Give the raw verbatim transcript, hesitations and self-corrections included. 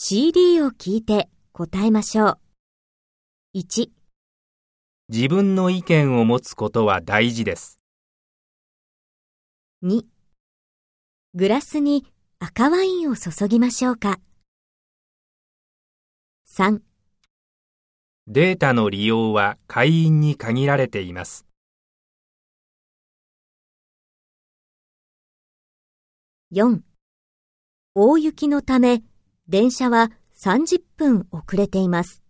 シーディー を聞いて答えましょう。いち、 自分の意見を持つことは大事です。 に、グラスに赤ワインを注ぎましょうか。さん、 データの利用は会員に限られています。 よん、大雪のため電車はさんじゅっぷん遅れています。